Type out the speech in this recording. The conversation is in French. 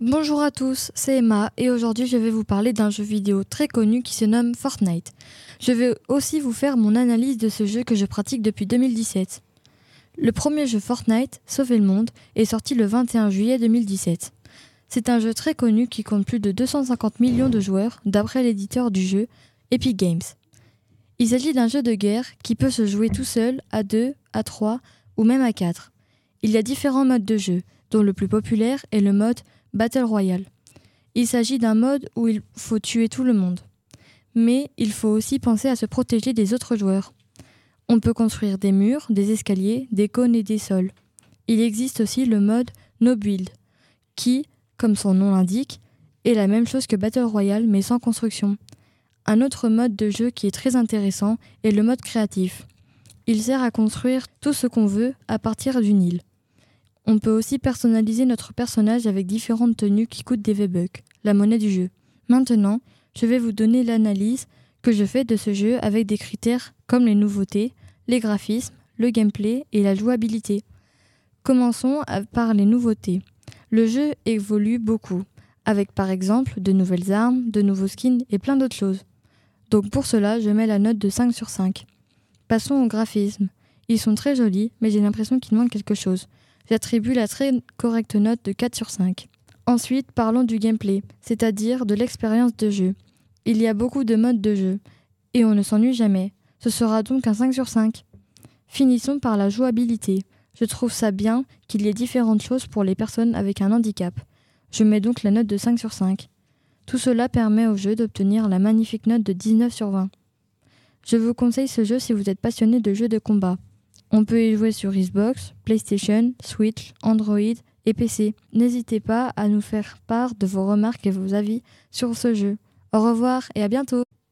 Bonjour à tous, c'est Emma et aujourd'hui je vais vous parler d'un jeu vidéo très connu qui se nomme Fortnite. Je vais aussi vous faire mon analyse de ce jeu que je pratique depuis 2017. Le premier jeu Fortnite, Sauver le monde, est sorti le 21 juillet 2017. C'est un jeu très connu qui compte plus de 250 millions de joueurs d'après l'éditeur du jeu, Epic Games. Il s'agit d'un jeu de guerre qui peut se jouer tout seul, à 2, à 3 ou même à 4. Il y a différents modes de jeu, dont le plus populaire est le mode Battle Royale. Il s'agit d'un mode où il faut tuer tout le monde. Mais il faut aussi penser à se protéger des autres joueurs. On peut construire des murs, des escaliers, des cônes et des sols. Il existe aussi le mode No Build, qui, comme son nom l'indique, est la même chose que Battle Royale mais sans construction. Un autre mode de jeu qui est très intéressant est le mode créatif. Il sert à construire tout ce qu'on veut à partir d'une île. On peut aussi personnaliser notre personnage avec différentes tenues qui coûtent des V-Bucks, la monnaie du jeu. Maintenant, je vais vous donner l'analyse que je fais de ce jeu avec des critères comme les nouveautés, les graphismes, le gameplay et la jouabilité. Commençons par les nouveautés. Le jeu évolue beaucoup, avec par exemple de nouvelles armes, de nouveaux skins et plein d'autres choses. Donc pour cela, je mets la note de 5 sur 5. Passons aux graphismes. Ils sont très jolis, mais j'ai l'impression qu'il manque quelque chose. J'attribue la très correcte note de 4 sur 5. Ensuite, parlons du gameplay, c'est-à-dire de l'expérience de jeu. Il y a beaucoup de modes de jeu, et on ne s'ennuie jamais. Ce sera donc un 5 sur 5. Finissons par la jouabilité. Je trouve ça bien qu'il y ait différentes choses pour les personnes avec un handicap. Je mets donc la note de 5 sur 5. Tout cela permet au jeu d'obtenir la magnifique note de 19 sur 20. Je vous conseille ce jeu si vous êtes passionné de jeux de combat. On peut y jouer sur Xbox, PlayStation, Switch, Android et PC. N'hésitez pas à nous faire part de vos remarques et vos avis sur ce jeu. Au revoir et à bientôt!